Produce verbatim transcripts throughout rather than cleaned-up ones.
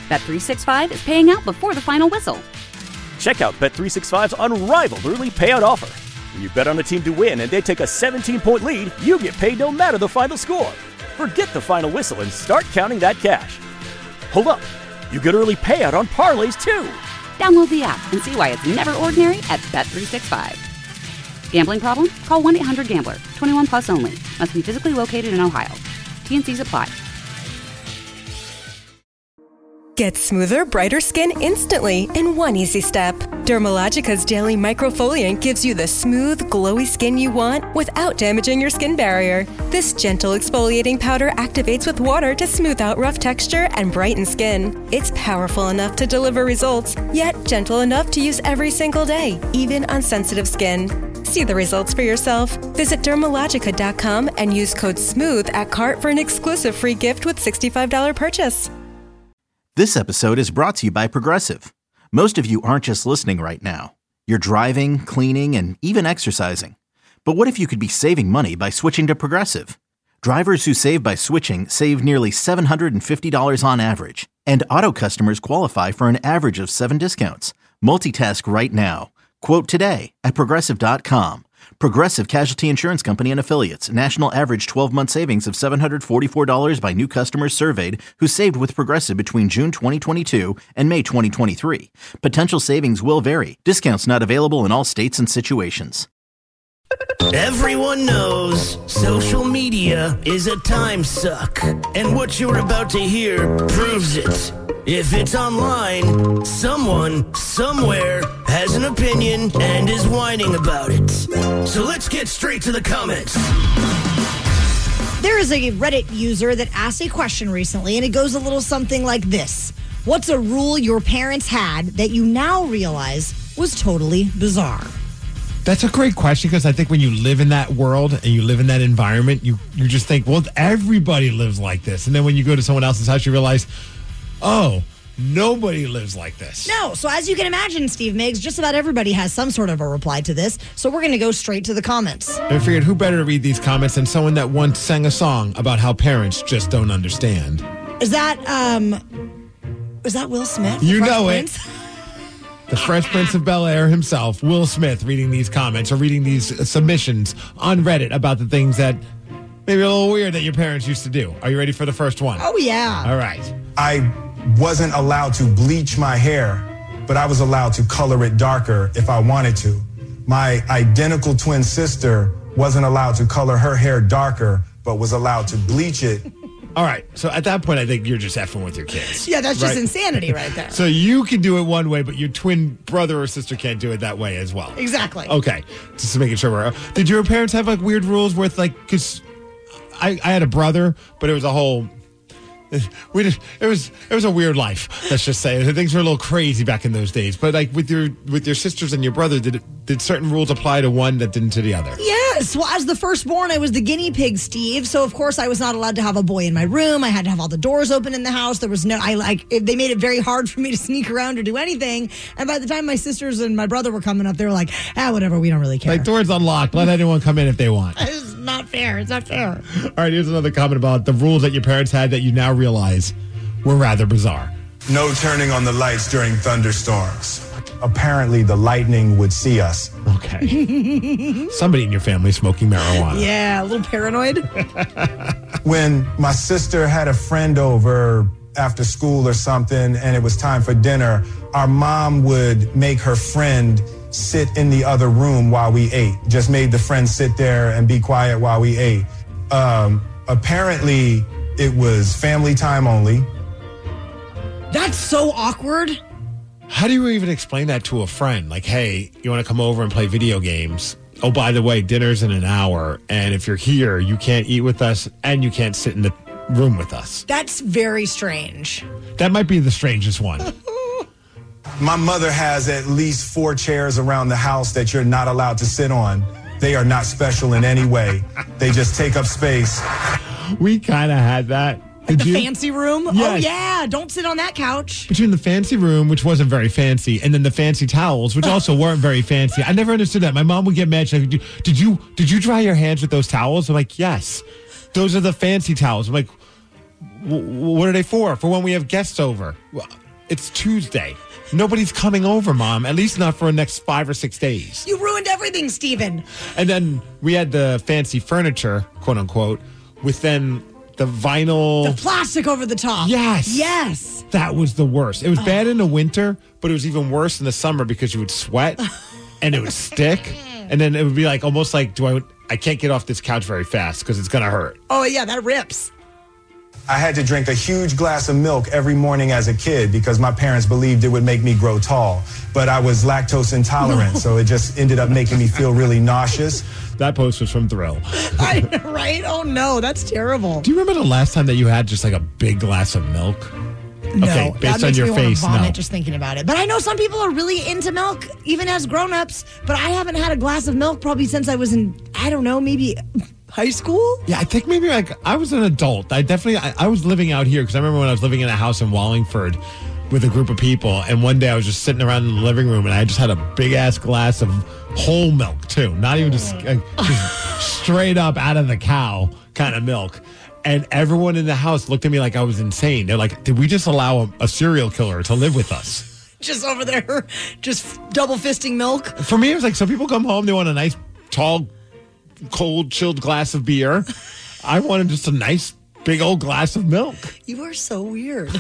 Bet three sixty-five is paying out before the final whistle. Check out Bet three sixty-five's unrivaled early payout offer. When you bet on a team to win and they take a seventeen-point lead, you get paid no matter the final score. Forget the final whistle and start counting that cash. Hold up. You get early payout on parlays, too. Download the app and see why it's never ordinary at Bet three sixty-five. Gambling problem? Call one eight hundred gambler. twenty-one plus only. Must be physically located in Ohio. T N Cs apply. Get smoother, brighter skin instantly in one easy step. Dermalogica's Daily Microfoliant gives you the smooth, glowy skin you want without damaging your skin barrier. This gentle exfoliating powder activates with water to smooth out rough texture and brighten skin. It's powerful enough to deliver results, yet gentle enough to use every single day, even on sensitive skin. See the results for yourself. Visit Dermalogica dot com and use code SMOOTH at cart for an exclusive free gift with sixty-five dollars purchase. This episode is brought to you by Progressive. Most of you aren't just listening right now. You're driving, cleaning, and even exercising. But what if you could be saving money by switching to Progressive? Drivers who save by switching save nearly seven hundred fifty dollars on average. And auto customers qualify for an average of seven discounts. Multitask right now. Quote today at Progressive dot com. Progressive Casualty Insurance Company and Affiliates. National average twelve-month savings of seven hundred forty-four dollars by new customers surveyed who saved with Progressive between June twenty twenty-two and May twenty twenty-three. Potential savings will vary. Discounts not available in all states and situations. Everyone knows social media is a time suck, and what you're about to hear proves it. If it's online, someone, somewhere, has an opinion and is whining about it. So let's get straight to the comments. There is a Reddit user that asked a question recently, and it goes a little something like this. What's a rule your parents had that you now realize was totally bizarre? That's a great question, because I think when you live in that world and you live in that environment, you, you just think, well, everybody lives like this. And then when you go to someone else's house, you realize, oh, nobody lives like this. No. So as you can imagine, Steve Miggs, just about everybody has some sort of a reply to this. So we're going to go straight to the comments. I figured who better to read these comments than someone that once sang a song about how parents just don't understand. Is that, um, is that Will Smith? You know it. The Fresh Prince of Bel-Air himself, Will Smith, reading these comments or reading these submissions on Reddit about the things that maybe a little weird that your parents used to do. Are you ready for the first one? Oh, yeah. All right. I wasn't allowed to bleach my hair, but I was allowed to color it darker if I wanted to. My identical twin sister wasn't allowed to color her hair darker, but was allowed to bleach it. All right. So at that point, I think you're just effing with your kids. Yeah, that's just right? insanity right there. So you can do it one way, but your twin brother or sister can't do it that way as well. Exactly. Okay. Just to make sure we're... Did your parents have like weird rules with like... Because I, I had a brother, but it was a whole... We just, it was it was a weird life. Let's just say things were a little crazy back in those days. But like with your with your sisters and your brother, did it, did certain rules apply to one that didn't to the other? Yes. Well, as the firstborn, I was the guinea pig, Steve. So of course I was not allowed to have a boy in my room. I had to have all the doors open in the house. There was no. I like they made it very hard for me to sneak around or do anything. And by the time my sisters and my brother were coming up, they were like, ah, whatever. We don't really care. Like doors unlocked. Let anyone come in if they want. It's not fair. It's not fair. All right. Here's another comment about the rules that your parents had that you now realize were rather bizarre. No turning on the lights during thunderstorms. Apparently, the lightning would see us. Okay. Somebody in your family smoking marijuana. Yeah, a little paranoid. When my sister had a friend over after school or something, and it was time for dinner, our mom would make her friend sit in the other room while we ate. Just made the friend sit there and be quiet while we ate. Um, apparently, it was family time only. That's so awkward. How do you even explain that to a friend? Like, hey, you want to come over and play video games? Oh, by the way, dinner's in an hour. And if you're here, you can't eat with us and you can't sit in the room with us. That's very strange. That might be the strangest one. My mother has at least four chairs around the house that you're not allowed to sit on. They are not special in any way. They just take up space. We kind of had that. Like Did the you? fancy room? Yes. Oh, yeah. Don't sit on that couch. Between the fancy room, which wasn't very fancy, and then the fancy towels, which also weren't very fancy. I never understood that. My mom would get mad. She's like, did you, did you dry your hands with those towels? I'm like, yes. Those are the fancy towels. I'm like, w- what are they for? For when we have guests over. Well, it's Tuesday. Nobody's coming over, Mom. At least not for the next five or six days. You ruined everything, Steven. And then we had the fancy furniture, quote unquote, with then the vinyl. The plastic over the top. Yes. Yes. That was the worst. It was bad in the winter, but it was even worse in the summer because you would sweat and it would stick. And then it would be like almost like, do I, I can't get off this couch very fast because it's going to hurt. Oh, yeah, that rips. I had to drink a huge glass of milk every morning as a kid because my parents believed it would make me grow tall. But I was lactose intolerant, no. so it just ended up making me feel really nauseous. That post was from Thrill. I, right? Oh, no, that's terrible. Do you remember the last time that you had just like a big glass of milk? No, okay, based that makes on your me face, want to vomit no. just thinking about it. But I know some people are really into milk, even as grown-ups. But I haven't had a glass of milk probably since I was in, I don't know, maybe high school? Yeah, I think maybe like I was an adult. I definitely, I, I was living out here because I remember when I was living in a house in Wallingford with a group of people. And one day I was just sitting around in the living room and I just had a big-ass glass of whole milk, too. Not even just, uh, just straight up out of the cow kind of milk. And everyone in the house looked at me like I was insane. They're like, did we just allow a, a serial killer to live with us? Just over there, just double fisting milk? For me, it was like, so people come home, they want a nice, tall, cold, chilled glass of beer. I wanted just a nice, big old glass of milk. You are so weird.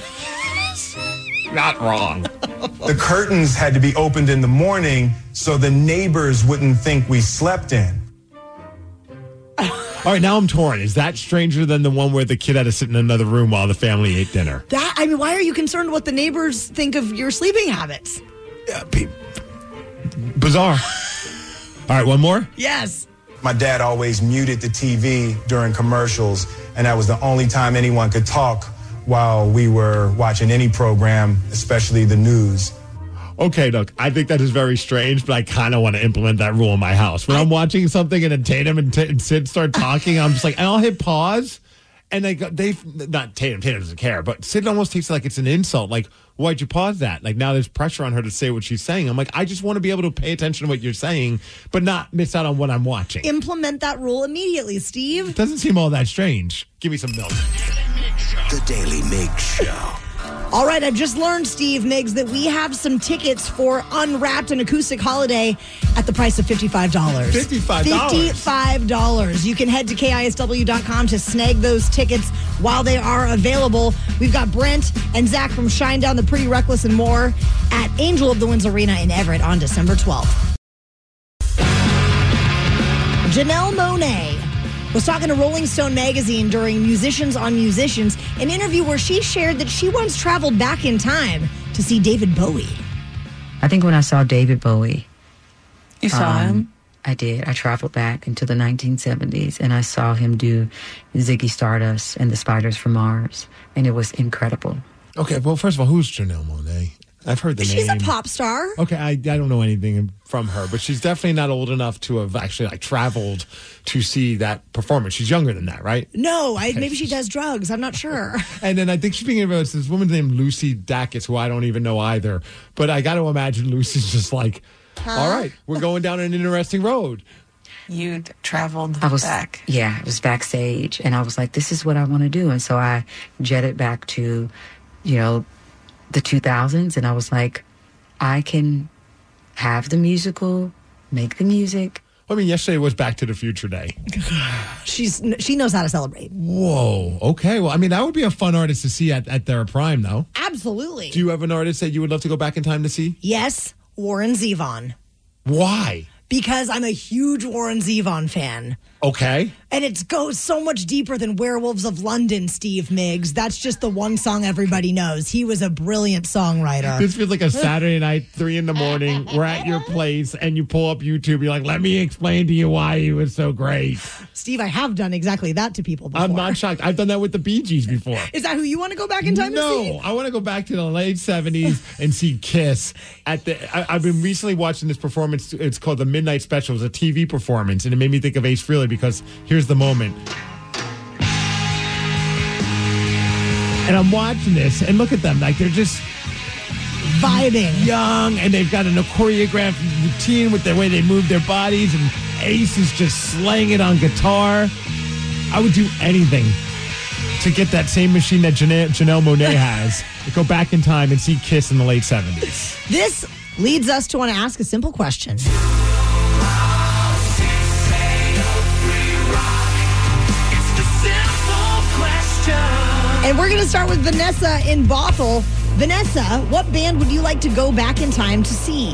Not wrong. The curtains had to be opened in the morning so the neighbors wouldn't think we slept in. All right, now I'm torn. Is that stranger than the one where the kid had to sit in another room while the family ate dinner? That I mean, why are you concerned what the neighbors think of your sleeping habits? Yeah, be- bizarre. All right, one more? Yes. My dad always muted the T V during commercials, and that was the only time anyone could talk while we were watching any program, especially the news. Okay, look, I think that is very strange, but I kind of want to implement that rule in my house. When I, I'm watching something and then Tatum and, T- and Sid start talking, I'm just like, I'll hit pause. And they, they, not Tatum, Tatum doesn't care, but Sid almost takes it like it's an insult. Like, why'd you pause that? Like, now there's pressure on her to say what she's saying. I'm like, I just want to be able to pay attention to what you're saying, but not miss out on what I'm watching. Implement that rule immediately, Steve. It doesn't seem all that strange. Give me some milk. The Daily Mix Show. All right, I've just learned, Steve Miggs, that we have some tickets for Unwrapped, an acoustic holiday at the price of fifty-five dollars. fifty-five dollars? fifty-five dollars. You can head to K I S W dot com to snag those tickets while they are available. We've got Brent and Zach from Shinedown, The Pretty Reckless, and more at Angel of the Winds Arena in Everett on December twelfth. Janelle Monáe was talking to Rolling Stone magazine during Musicians on Musicians, an interview where she shared that she once traveled back in time to see David Bowie. I think when I saw David Bowie. You saw um, him? I did. I traveled back into the nineteen seventies and I saw him do Ziggy Stardust and the Spiders from Mars, and it was incredible. Okay, well, first of all, who's Janelle Monáe? I've heard the She's name. She's a pop star. Okay, I, I don't know anything from her, but she's definitely not old enough to have actually like traveled to see that performance. She's younger than that, right? No, I, okay, maybe she does drugs. I'm not sure. And then I think she's being about this woman named Lucy Dacus, who I don't even know either. But I got to imagine Lucy's just like, huh? All right, we're going down an interesting road. You traveled I was, back. Yeah, I was backstage, and I was like, this is what I want to do. And so I jetted back to, you know, the two thousands, and I was like, I can have the musical, make the music. I mean, yesterday was Back to the Future Day. She's She knows how to celebrate. Whoa. Okay. Well, I mean, that would be a fun artist to see at, at their prime, though. Absolutely. Do you have an artist that you would love to go back in time to see? Yes, Warren Zevon. Why? Because I'm a huge Warren Zevon fan. Okay. And it goes so much deeper than Werewolves of London, Steve Miggs. That's just the one song everybody knows. He was a brilliant songwriter. This feels like a Saturday night, three in the morning. We're at your place, and you pull up YouTube. You're like, let me explain to you why he was so great. Steve, I have done exactly that to people before. I'm not shocked. I've done that with the Bee Gees before. Is that who you want to go back in time no, to see? No, I want to go back to the late seventies and see Kiss. At the. I, I've been recently watching this performance. It's called The Midnight Special. It's a T V performance, and it made me think of Ace Frehley because here's the moment. And I'm watching this, and look at them. Like, they're just vibing. Young, and they've got a choreographed routine with the way they move their bodies, and Ace is just slaying it on guitar. I would do anything to get that same machine that Janelle, Janelle Monáe has. Go back in time and see Kiss in the late seventies. This leads us to want to ask a simple question. And we're going to start with Vanessa in Bothell. Vanessa, what band would you like to go back in time to see?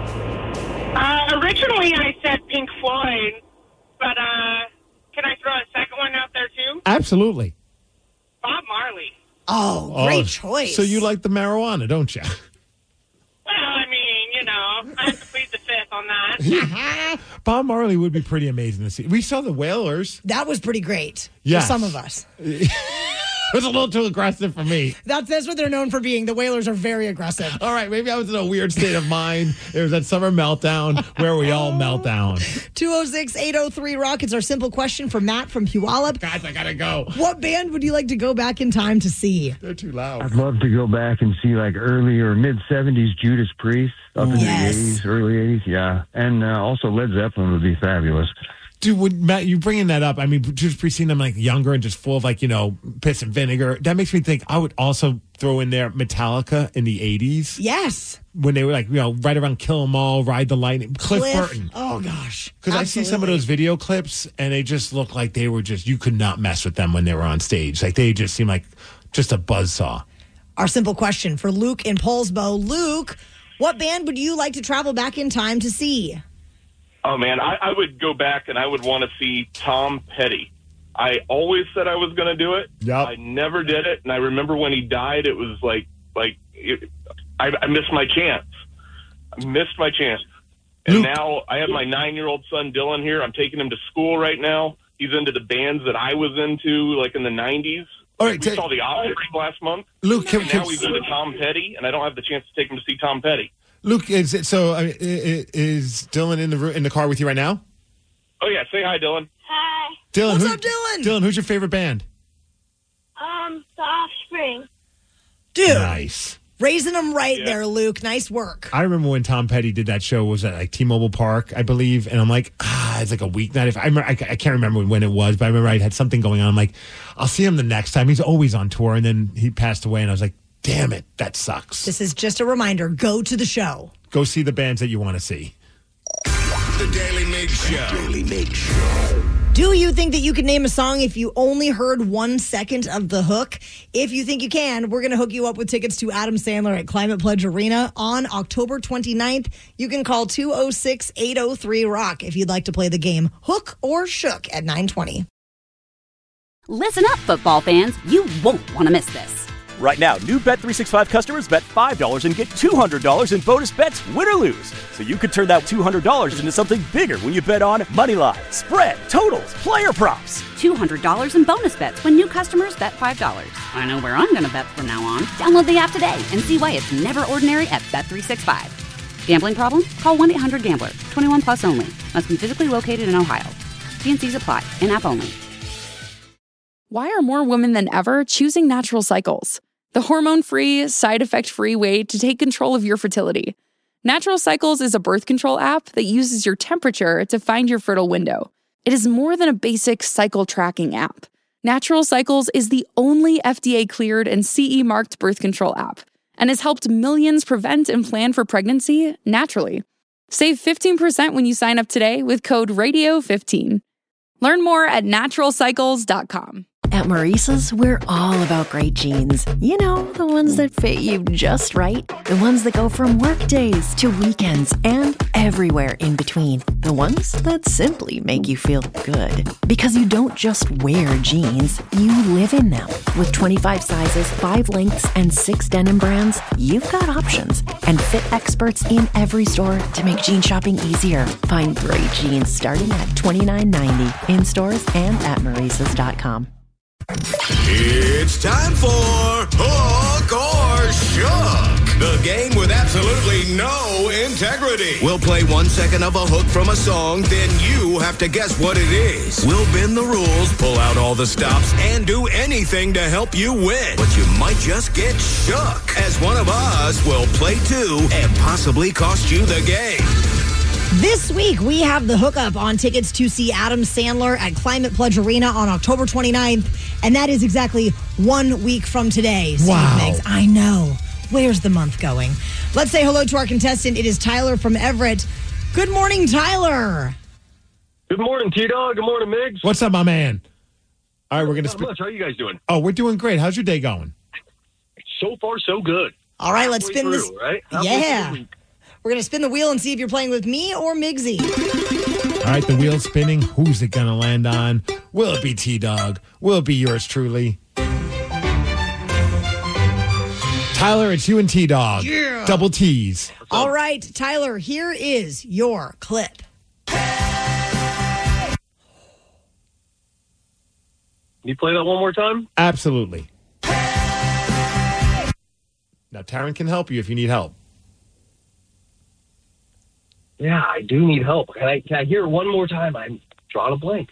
Uh, originally, I said Pink Floyd, but uh, can I throw a second one out there, too? Absolutely. Bob Marley. Oh, great oh, choice. So you like the marijuana, don't you? Well, I mean, you know, I have to plead the fifth on that. Bob Marley would be pretty amazing to see. We saw the Wailers. That was pretty great Yes. for some of us. It was a little too aggressive for me. That's, that's what they're known for being. The Wailers are very aggressive. All right, maybe I was in a weird state of mind. There was that summer meltdown where we all melt down. two oh six, eight oh three, ROCK. It's our simple question for Matt from Puyallup. Guys, I gotta go. What band would you like to go back in time to see? They're too loud. I'd love to go back and see like early or mid-seventies Judas Priest up into Yes. the eighties, early eighties, yeah. And uh, also Led Zeppelin would be fabulous. Dude, when Matt, you bringing that up, I mean, just pre-seeing them like younger and just full of like, you know, piss and vinegar. That makes me think I would also throw in there Metallica in the eighties. Yes. When they were like, you know, right around Kill 'Em All, Ride the Lightning. Cliff, Cliff. Burton. Oh, gosh. Because I see some of those video clips and they just look like they were just, you could not mess with them when they were on stage. Like they just seem like just a buzzsaw. Our simple question for Luke in Poulsbo. Luke, what band would you like to travel back in time to see? Oh, man, I, I would go back and I would want to see Tom Petty. I always said I was going to do it. Yep. I never did it. And I remember when he died, it was like, like it, I, I missed my chance. I missed my chance. And Luke. now I have my nine-year-old son, Dylan, here. I'm taking him to school right now. He's into the bands that I was into, like in the nineties. All right, we t- saw the Offspring last month. Luke, can, and can, now we go to Tom Petty, and I don't have the chance to take him to see Tom Petty. Luke, is it, so uh, is Dylan in the ro- in the car with you right now? Oh, yeah. Say hi, Dylan. Hi. Dylan, What's who- up, Dylan? Dylan, who's your favorite band? Um, the Offspring. Dude, Nice. raising them right Yeah. there, Luke. Nice work. I remember when Tom Petty did that show, was at like T-Mobile Park, I believe, and I'm like, ah, it's like a weeknight. If I remember, I, I can't remember when it was, but I remember I had something going on. I'm like, I'll see him the next time. He's always on tour, and then he passed away, and I was like, damn it, that sucks. This is just a reminder. Go to the show. Go see the bands that you want to see. The Daily Mig Show. Daily Mig Show. Do you think that you could name a song if you only heard one second of the hook? If you think you can, we're going to hook you up with tickets to Adam Sandler at Climate Pledge Arena on October twenty-ninth. You can call two oh six, eight oh three, ROCK if you'd like to play the game Hook or Shook at nine twenty. Listen up, football fans. You won't want to miss this. Right now, new Bet three sixty-five customers bet five dollars and get two hundred dollars in bonus bets, win or lose. So you could turn that two hundred dollars into something bigger when you bet on money line, spread, totals, player props. two hundred dollars in bonus bets when new customers bet five dollars. I know where I'm going to bet from now on. Download the app today and see why it's never ordinary at Bet three sixty-five. Gambling problem? Call one eight hundred gambler. twenty-one plus only. Must be physically located in Ohio. T N Cs apply. In-app only. Why are more women than ever choosing Natural Cycles? The hormone-free, side-effect-free way to take control of your fertility. Natural Cycles is a birth control app that uses your temperature to find your fertile window. It is more than a basic cycle tracking app. Natural Cycles is the only F D A-cleared and C E-marked birth control app and has helped millions prevent and plan for pregnancy naturally. Save fifteen percent when you sign up today with code radio fifteen. Learn more at natural cycles dot com. At Maurice's, we're all about great jeans. You know, the ones that fit you just right. The ones that go from work days to weekends and everywhere in between. The ones that simply make you feel good. Because you don't just wear jeans, you live in them. With twenty-five sizes, five lengths, and six denim brands, you've got options. And fit experts in every store to make jean shopping easier. Find great jeans starting at twenty-nine ninety in stores and at Maurice's dot com. It's time for Hook or Shook, the game with absolutely no integrity. We'll play one second of a hook from a song, then you have to guess what it is. We'll bend the rules, pull out all the stops, and do anything to help you win. But you might just get shook, as one of us will play too and possibly cost you the game. This week, we have the hookup on tickets to see Adam Sandler at Climate Pledge Arena on October twenty-ninth, and that is exactly one week from today. Steve Wow. Miggs. I know. Where's the month going? Let's say hello to our contestant. It is Tyler from Everett. Good morning, Tyler. Good morning, T-Dog. Good morning, Miggs. What's up, my man? All right, we're going to Not spin. much. How you guys doing? Oh, we're doing great. How's your day going? So far, so good. All right, let's Halfway spin this. through, right? Halfway Yeah. through the week. We're going to spin the wheel and see if you're playing with me or Miggsy. All right, the wheel's spinning. Who's it going to land on? Will it be T-Dog? Will it be yours truly? Tyler, it's you and T-Dog. Yeah. Double T's. All right, Tyler, here is your clip. Can you play that one more time? Absolutely. Now, Taryn can help you if you need help. Yeah, I do need help. Can I, can I hear it one more time? I'm drawing a blank.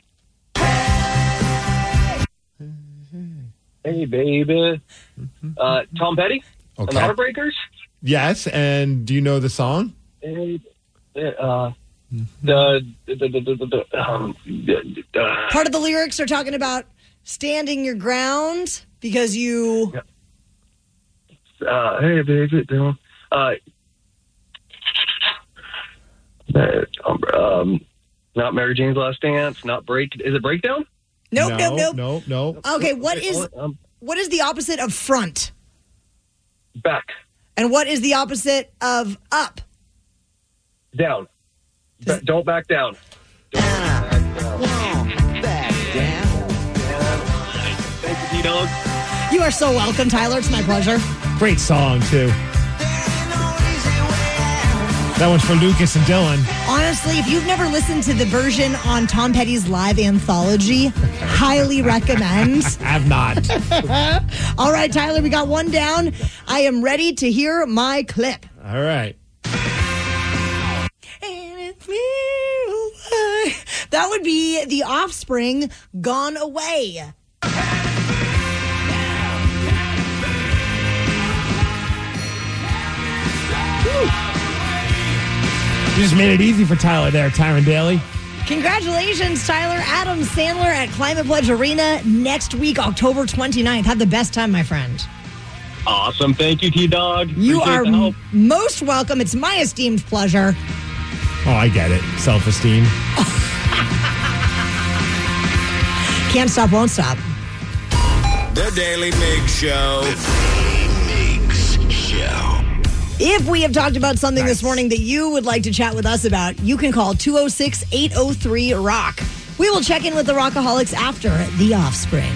Hey, baby. Uh, Tom Petty? Okay. And the Heartbreakers? Yes, and do you know the song? Hey, uh, the, the, the, the, the, the, um, uh, Part of the lyrics are talking about standing your ground because you... uh, hey, baby. Uh, uh, um, not Mary Jane's Last Dance, not Break. Is it Breakdown? Nope, nope, nope. Nope, nope. Okay, what is Um, what is the opposite of front? Back. And what is the opposite of up? Down. Ba- don't back down. Don't back down. Thank you, T-Dog. You are so welcome, Tyler. It's my pleasure. Great song, too. That one's for Lucas and Dylan. Honestly, if you've never listened to the version on Tom Petty's live anthology, highly recommend. I've not. All right, Tyler, we got one down. I am ready to hear my clip. All right. That would be The Offspring, Gone Away. You just made it easy for Tyler there, Tyron Daly. Congratulations, Tyler. Adam Sandler at Climate Pledge Arena next week, October twenty-ninth. Have the best time, my friend. Awesome. Thank you, T-Dog. You Appreciate are the help. m- most welcome. It's my esteemed pleasure. Oh, I get it. Self-esteem. Can't stop, won't stop. The Daily Mix Show. The Daily Mix Show. If we have talked about something this morning that you would like to chat with us about, you can call two oh six, eight oh three, ROCK. We will check in with the Rockaholics after The Offspring.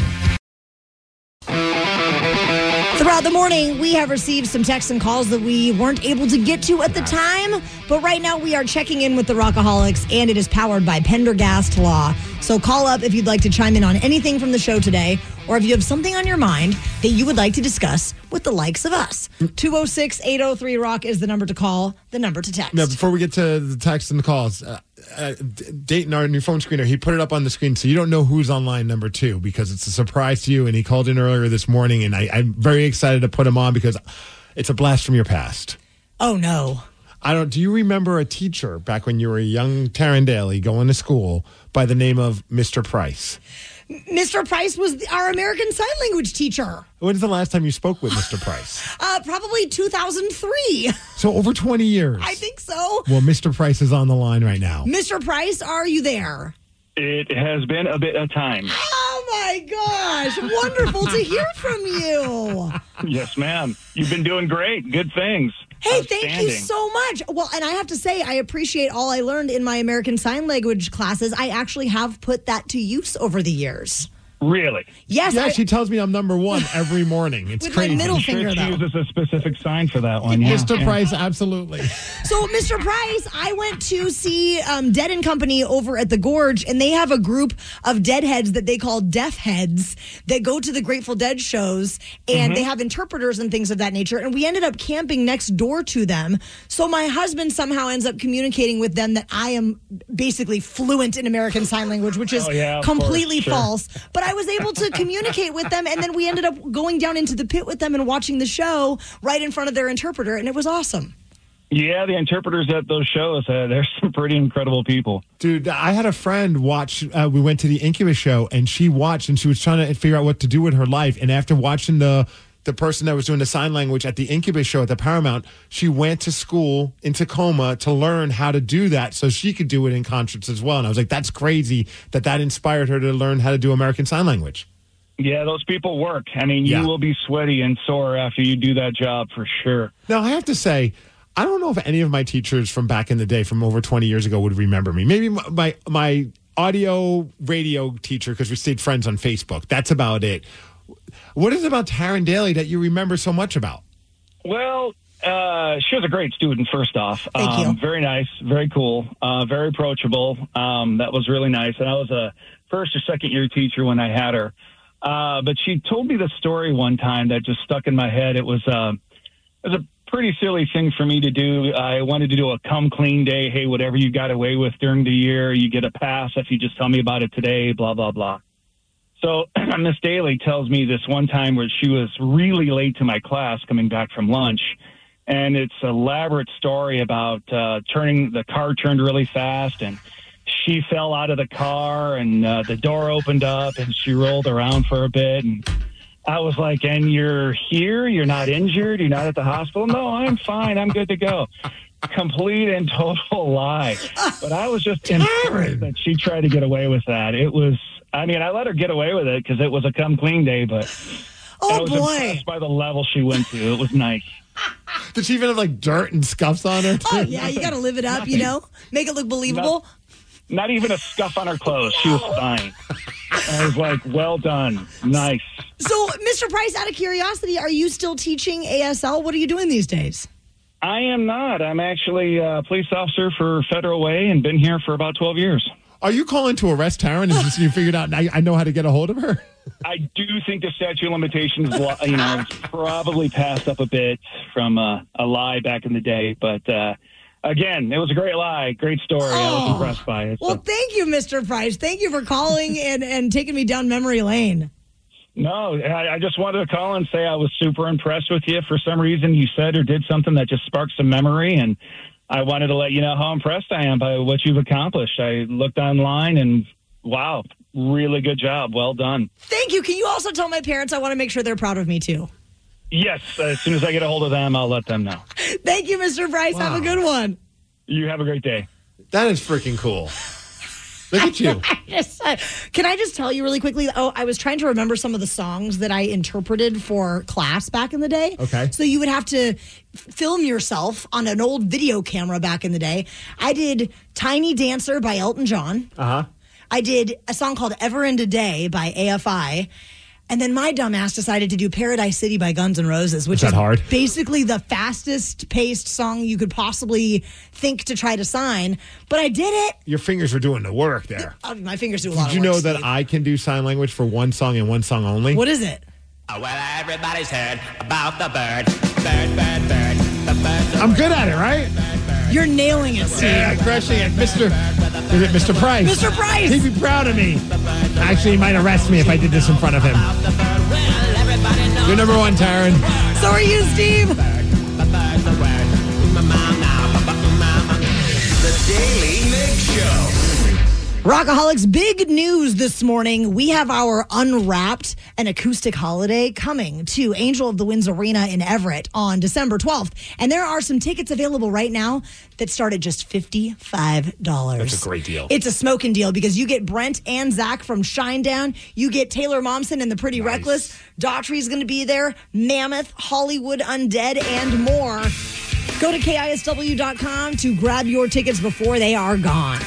Throughout the morning, we have received some texts and calls that we weren't able to get to at the time, but right now we are checking in with the Rockaholics, and it is powered by Pendergast Law. So call up if you'd like to chime in on anything from the show today, or if you have something on your mind that you would like to discuss with the likes of us. two oh six, eight oh three, ROCK is the number to call, the number to text. Now, before we get to the text and the calls, uh, uh, D- Dayton, our new phone screener, he put it up on the screen so you don't know who's on line number two because it's a surprise to you. And he called in earlier this morning, and I, I'm very excited to put him on because it's a blast from your past. Oh, no. I don't. Do you remember a teacher back when you were a young Taryn Daly going to school by the name of Mister Price? Mister Price was our American Sign Language teacher. When's the last time you spoke with Mister Price? Uh, probably two thousand three. So over twenty years. I think so. Well, Mister Price is on the line right now. Mister Price, are you there? It has been a bit of time. Oh, my gosh. Wonderful to hear from you. Yes, ma'am. You've been doing great. Good things. Hey, thank you so much. Well, and I have to say, I appreciate all I learned in my American Sign Language classes. I actually have put that to use over the years. Really? Yes. Yes, I, she tells me I'm number one every morning. It's With my crazy. middle I'm sure finger, she though. uses a specific sign for that one. Yeah. Mister Yeah. Price, absolutely. So, Mister Price, I went to see um, Dead and Company over at the Gorge, and they have a group of deadheads that they call deaf heads that go to the Grateful Dead shows, and Mhm. they have interpreters and things of that nature. And we ended up camping next door to them. So my husband somehow ends up communicating with them that I am basically fluent in American Sign Language, which is Oh, yeah, of completely course, sure. false. But I was able to communicate with them, and then we ended up going down into the pit with them and watching the show right in front of their interpreter, and it was awesome. Yeah, the interpreters at those shows, uh, there's some pretty incredible people. Dude, I had a friend watch, uh, we went to the Incubus show, and she watched, and she was trying to figure out what to do with her life. And after watching the the person that was doing the sign language at the Incubus show at the Paramount, she went to school in Tacoma to learn how to do that so she could do it in concerts as well. And I was like, that's crazy that that inspired her to learn how to do American Sign Language. Yeah, those people work. I mean, you Yeah. will be sweaty and sore after you do that job for sure. Now, I have to say, I don't know if any of my teachers from back in the day, from over twenty years ago, would remember me. Maybe my my, my audio radio teacher, because we stayed friends on Facebook. That's about it. What is it about Taryn Daly that you remember so much about? Well, uh, she was a great student, first off. Thank um, you. Very nice, very cool, uh, very approachable. Um, that was really nice. And I was a first or second year teacher when I had her. Uh, but she told me the story one time that just stuck in my head. It was, uh, it was a pretty silly thing for me to do. I wanted to do a come clean day. Hey, whatever you got away with during the year, you get a pass if you just tell me about it today, blah, blah, blah. So Miss Daly tells me this one time where she was really late to my class coming back from lunch. And it's an elaborate story about uh, turning, the car turned really fast and she fell out of the car and uh, the door opened up and she rolled around for a bit. And I was like, and you're here? You're not injured? You're not at the hospital? No, I'm fine. I'm good to go. Complete and total lie. But I was just impressed that she tried to get away with that. It was, I mean, I let her get away with it because it was a come clean day, but oh, I was boy. impressed by the level she went to. It was nice. Did she even have like dirt and scuffs on her? Oh, yeah, you got to live it up, you know? Make it look believable. Not, not even a scuff on her clothes. She was fine. I was like, well done. Nice. So, Mister Price, out of curiosity, are you still teaching A S L? What are you doing these days? I am not. I'm actually a police officer for Federal Way and been here for about twelve years. Are you calling to arrest Taryn? Is this you figured out? I, I know how to get a hold of her. I do think the statute of limitations, you know, is probably passed up a bit from uh, a lie back in the day. But uh, again, it was a great lie, great story. Oh. I was impressed by it. Well, so. thank you, Mister Price. Thank you for calling and, and taking me down memory lane. No, I, I just wanted to call and say I was super impressed with you. For some reason, you said or did something that just sparked some memory, and I wanted to let you know how impressed I am by what you've accomplished. I looked online and, wow, really good job. Well done. Thank you. Can you also tell my parents I want to make sure they're proud of me, too? Yes. As soon as I get a hold of them, I'll let them know. Thank you, Mister Price. Wow. Have a good one. You have a great day. That is freaking cool. Look at you. Just, uh, can I just tell you really quickly? Oh, I was trying to remember some of the songs that I interpreted for class back in the day. Okay. So you would have to f- film yourself on an old video camera back in the day. I did Tiny Dancer by Elton John. Uh-huh. I did a song called Ever and a Day by A F I. And then my dumbass decided to do Paradise City by Guns N' Roses, which is, that is hard? basically the fastest paced song you could possibly think to try to sign. But I did it. Your fingers were doing the work there. Uh, my fingers do a lot Did of you work, know that Steve. I can do sign language for one song and one song only? What is it? Oh, well, everybody's heard about the bird. Bird, bird, bird. The bird. The I'm good at it, right? You're nailing it, Steve. Yeah, crushing it. Mister Is it Mister Price? Mister Price! He'd be proud of me. Actually, he might arrest me if I did this in front of him. You're number one, Taryn. So are you, Steve. The Daily Mix Show. Rockaholics, big news this morning. We have our Unwrapped, an acoustic holiday, coming to Angel of the Winds Arena in Everett on December twelfth. And there are some tickets available right now that start at just fifty-five dollars. That's a great deal. It's a smoking deal because you get Brent and Zach from Shinedown. You get Taylor Momsen and the Pretty Nice. Reckless. Daughtry's going to be there. Mammoth, Hollywood Undead, and more. Go to K I S W dot com to grab your tickets before they are gone.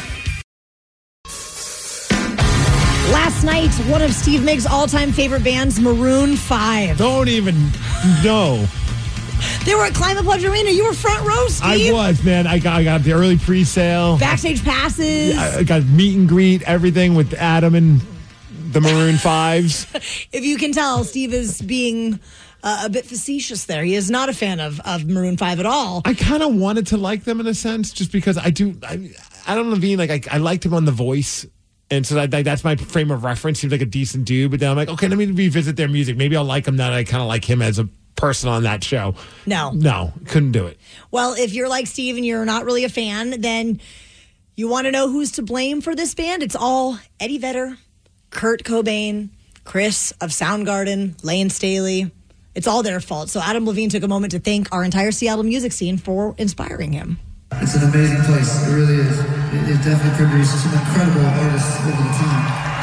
Last night, one of Steve Miggs' all-time favorite bands, Maroon five. Don't even know. They were at Climate Pledge Arena. You were front row, Steve. I was, man. I got, I got the early pre-sale. Backstage passes. I got meet and greet, everything with Adam and the Maroon Fives. If you can tell, Steve is being uh, a bit facetious there. He is not a fan of, of Maroon five at all. I kind of wanted to like them in a sense, just because I do. I, I don't know, Naveen, like I, I liked him on The Voice. And so that, that's my frame of reference. Seems like a decent dude. But then I'm like, okay, let me revisit their music. Maybe I'll like him now that I kind of like him as a person on that show. No. No, couldn't do it. Well, if you're like Steve and you're not really a fan, then you want to know who's to blame for this band? It's all Eddie Vedder, Kurt Cobain, Chris of Soundgarden, Lane Staley. It's all their fault. So Adam Levine took a moment to thank our entire Seattle music scene for inspiring him. It's an amazing place. It really is. It, it definitely produced some incredible artists over the time.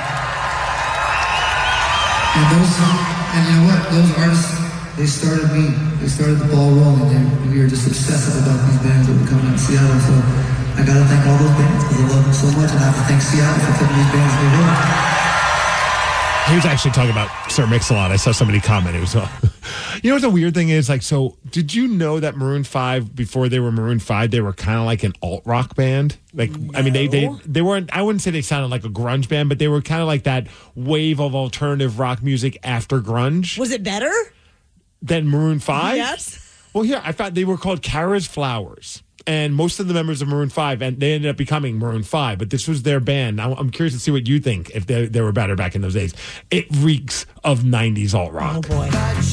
And those, and you know what? Those artists, they started me. They started the ball rolling. They, we were just obsessive about these bands that were coming out of Seattle. So I got to thank all those bands because I love them so much, and I have to thank Seattle for putting these bands in the world. He was actually talking about Sir Mix-a-Lot. I saw somebody comment. It was, uh, you know what the weird thing is? Like, so did you know that Maroon five, before they were Maroon five, they were kind of like an alt-rock band? Like, no. I mean, they, they they weren't, I wouldn't say they sounded like a grunge band, but they were kind of like that wave of alternative rock music after grunge. Was it better than Maroon five? Yes. Well, here, I thought they were called Kara's Flowers. And most of the members of Maroon five, and they ended up becoming Maroon five, but this was their band. Now, I'm curious to see what you think, if they, they were better back in those days. It reeks of nineties alt rock. Oh, boy.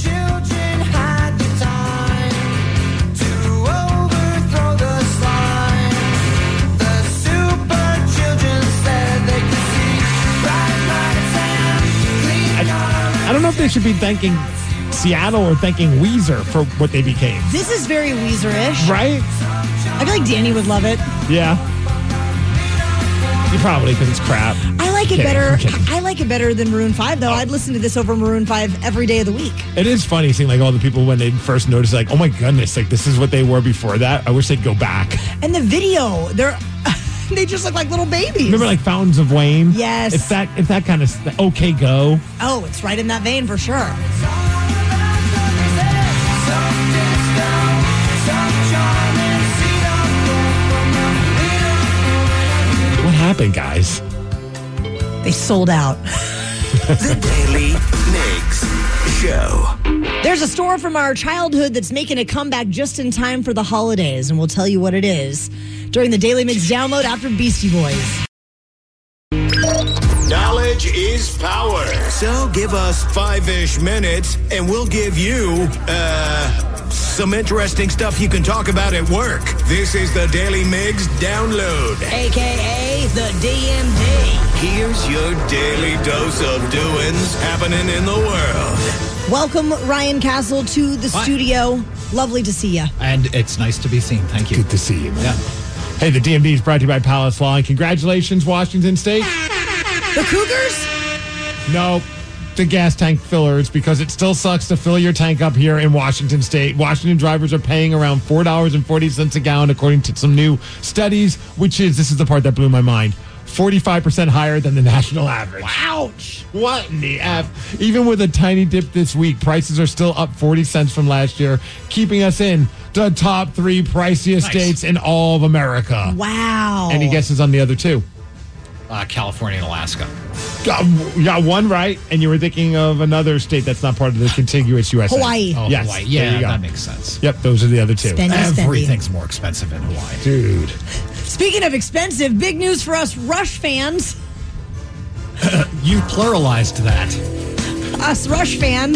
I, I don't know if they should be thanking Seattle or thanking Weezer for what they became. This is very Weezer-ish. Right? I feel like Danny would love it. Yeah. You probably, because it's crap. I like it Kidding, better. kidding. I like it better than Maroon five, though. Oh. I'd listen to this over Maroon five every day of the week. It is funny seeing like all the people when they first noticed, like, oh my goodness, like this is what they were before that. I wish they'd go back. And the video, they're they just look like little babies. Remember like Fountains of Wayne? Yes. It's that, it's that kind of okay go. Oh, it's right in that vein for sure. What happened, guys? They sold out. The Daily Migs Show. There's a store from our childhood that's making a comeback just in time for the holidays, and we'll tell you what it is during the Daily Migs download after Beastie Boys. Knowledge is power. So give us five-ish minutes, and we'll give you, uh... some interesting stuff you can talk about at work. This is the Daily Migs Download. A K A the D M D. Here's your daily dose of doings happening in the world. Welcome, Ryan Castle, to the Hi. studio. Lovely to see you. And it's nice to be seen. Thank you. Good to see you, man. Yeah. Hey, the D M D is brought to you by Palace Law, and congratulations, Washington State. The Cougars? No. The gas tank fillers, because it still sucks to fill your tank up here in Washington State. Washington drivers are paying around four dollars and forty cents a gallon, according to some new studies, which is, this is the part that blew my mind, forty-five percent higher than the national average. Ouch. What in the F? Even with a tiny dip this week, prices are still up forty cents from last year, keeping us in the top three priciest Nice. states in all of America. Wow. Any guesses on the other two? Uh, California and Alaska. Got, you got one right, and you were thinking of another state that's not part of the contiguous U S A. Hawaii. Oh, Yes, Hawaii. there Yeah, you go. that makes sense. Yep, those are the other two. Spendy, spendy. Everything's more expensive in Hawaii. Dude. Speaking of expensive, big news for us Rush fans. You pluralized that. Us Rush fans.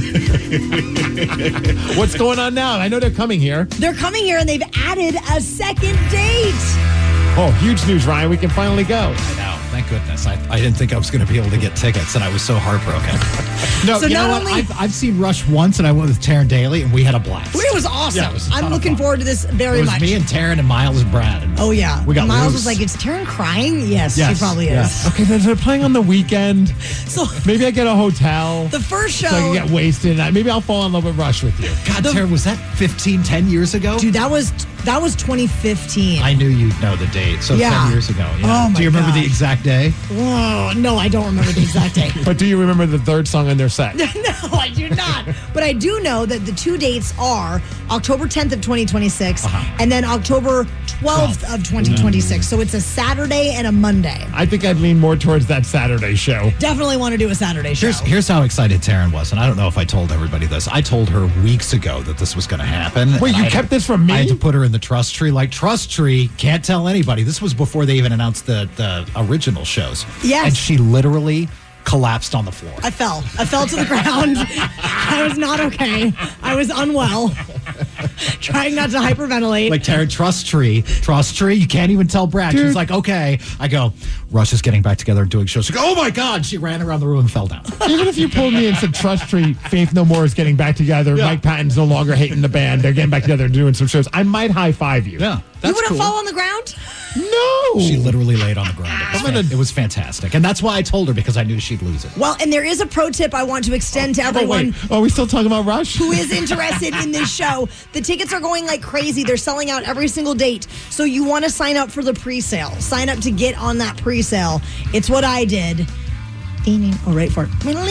What's going on now? I know they're coming here. They're coming here and they've added a second date. Oh, huge news, Ryan. We can finally go. I know. Thank goodness. I, I didn't think I was going to be able to get tickets, and I was so heartbroken. No, So you know not what? only- I've, I've seen Rush once, and I went with Taryn Daly, and we had a blast. It was awesome. Yeah, it was a ton I'm of looking fun. forward to this very It was much. me and Taryn and Miles and Brad. And Oh, yeah. We got Miles loose. was like, is Taryn crying? Yes, Yes, she probably is. yes. Okay, then they're playing on the weekend. So Maybe I get a hotel. the first show. So I can get wasted. Maybe I'll fall in love with Rush with you. God, Taryn, was that fifteen, ten years ago? Dude, that was that was twenty fifteen. I knew you'd know the date. So Yeah. ten years ago. Yeah. Oh, my Do you remember the gosh. exact day? Whoa, no, I don't remember the exact date. But do you remember the third song on their set? No, I do not. But I do know that the two dates are October tenth of twenty twenty-six Uh-huh. and then October twelfth of twenty twenty-six. So it's a Saturday and a Monday. I think I'd lean more towards that Saturday show. Definitely want to do a Saturday show. Here's, here's how excited Taryn was, and I don't know if I told everybody this. I told her weeks ago that this was going to happen. Wait, and you I had kept to- this from me? I had to put her in the trust tree. Like, trust tree, can't tell anybody. This was before they even announced the, the original shows. Yes. And she literally collapsed on the floor. I fell. I fell to the ground. I was not okay. I was unwell. Trying not to hyperventilate. Like, Taryn, trust tree, trust tree. You can't even tell Brad. Dude. She's like, okay. I go, Rush is getting back together and doing shows. She goes, oh my God. She ran around the room and fell down. Even if you pulled me and said Trust Tree, Faith No More is getting back together, Yeah. Mike Patton's no longer hating the band, they're getting back together and doing some shows, I might high five you. Yeah. You wouldn't fall on the ground? No. She literally laid on the ground. It was, I'm gonna- fan- it was fantastic. And that's why I told her, because I knew she'd lose it. Well, and there is a pro tip I want to extend to Oh, everyone wait. Are we still talking about Rush? who is interested in this show. The tickets are going like crazy. They're selling out every single date. So you want to sign up for the pre-sale. Sign up to get on that pre-sale. It's what I did. Oh, right for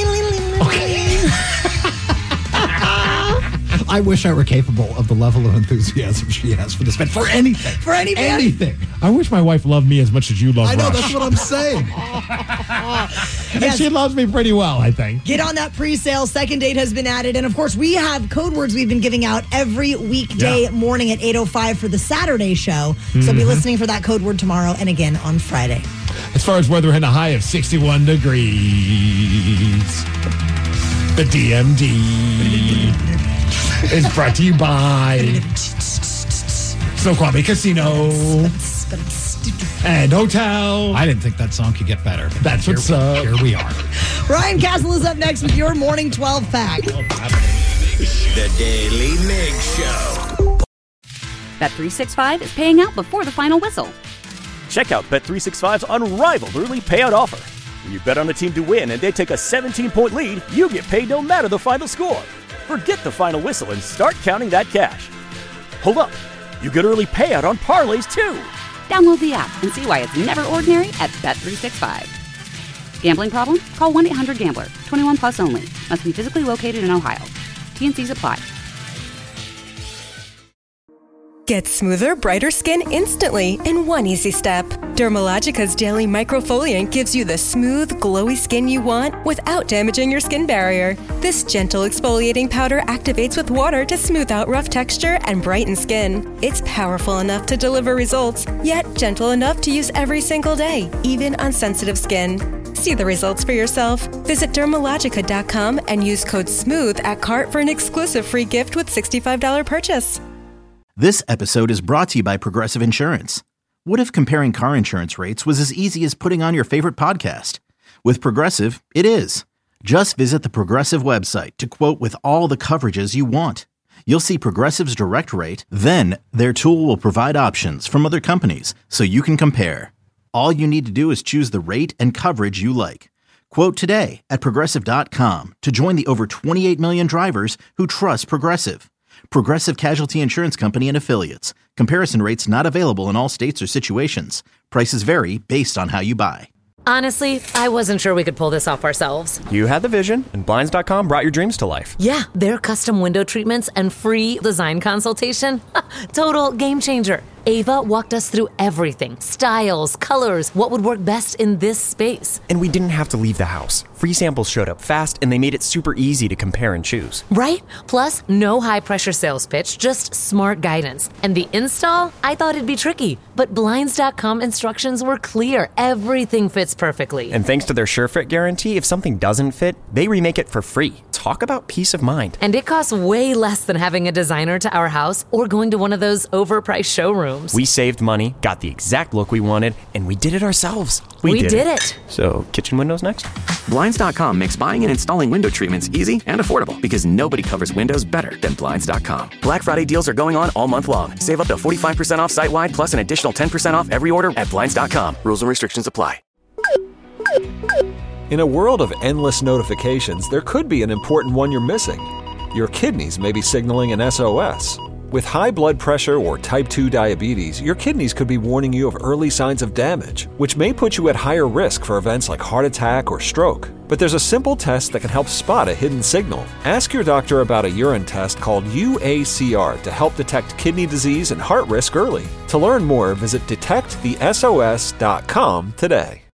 it. I wish I were capable of the level of enthusiasm she has for this band. For anything. For any band? Anything. I wish my wife loved me as much as you love I know, Rush. that's what I'm saying. And Yes. she loves me pretty well, I think. Get on that pre-sale. Second date has been added. And of course, we have code words we've been giving out every weekday Yeah. morning at eight oh five for the Saturday show. So be Mhm. listening for that code word tomorrow and again on Friday. As far as weather, we're hitting a high of sixty-one degrees. The D M D is brought to you by Snoqualmie Casino and Hotel. I didn't think that song could get better. But That's here, what's up. Here we are. Ryan Castle is up next with your morning twelve pack. The Daily Mig Show. Bet three sixty-five is paying out before the final whistle. Check out Bet three sixty-five's unrivaled early payout offer. When you bet on a team to win and they take a seventeen-point lead, you get paid no matter the final score. Forget the final whistle and start counting that cash. Hold up. You get early payout on parlays too. Download the app and see why it's never ordinary at Bet three sixty-five. Gambling problem? Call one eight hundred gambler. twenty-one plus only. Must be physically located in Ohio. T N Cs apply. Get smoother, brighter skin instantly in one easy step. Dermalogica's Daily Microfoliant gives you the smooth, glowy skin you want without damaging your skin barrier. This gentle exfoliating powder activates with water to smooth out rough texture and brighten skin. It's powerful enough to deliver results, yet gentle enough to use every single day, even on sensitive skin. See the results for yourself. Visit dermalogica dot com and use code SMOOTH at cart for an exclusive free gift with sixty-five dollars purchase. This episode is brought to you by Progressive Insurance. What if comparing car insurance rates was as easy as putting on your favorite podcast? With Progressive, it is. Just visit the Progressive website to quote with all the coverages you want. You'll see Progressive's direct rate, then their tool will provide options from other companies so you can compare. All you need to do is choose the rate and coverage you like. Quote today at Progressive dot com to join the over twenty-eight million drivers who trust Progressive. Progressive Casualty Insurance Company and Affiliates. Comparison rates not available in all states or situations. Prices vary based on how you buy. Honestly, I wasn't sure we could pull this off ourselves. You had the vision, and Blinds dot com brought your dreams to life. Yeah, their custom window treatments and free design consultation. Total game changer. Ava walked us through everything. Styles, colors, what would work best in this space. And we didn't have to leave the house. Free samples showed up fast, and they made it super easy to compare and choose. Right? Plus, no high-pressure sales pitch, just smart guidance. And the install? I thought it'd be tricky, but Blinds dot com instructions were clear. Everything fits perfectly. And thanks to their SureFit guarantee, if something doesn't fit, they remake it for free. Talk about peace of mind. And it costs way less than having a designer to our house or going to one of those overpriced showrooms. We saved money, got the exact look we wanted, and we did it ourselves. We did, did it. it. So, kitchen windows next? Blinds dot com makes buying and installing window treatments easy and affordable because nobody covers windows better than Blinds dot com. Black Friday deals are going on all month long. Save up to forty-five percent off site-wide plus an additional ten percent off every order at Blinds dot com. Rules and restrictions apply. In a world of endless notifications, there could be an important one you're missing. Your kidneys may be signaling an S O S. With high blood pressure or type two diabetes, your kidneys could be warning you of early signs of damage, which may put you at higher risk for events like heart attack or stroke. But there's a simple test that can help spot a hidden signal. Ask your doctor about a urine test called U A C R to help detect kidney disease and heart risk early. To learn more, visit detect the S O S dot com today.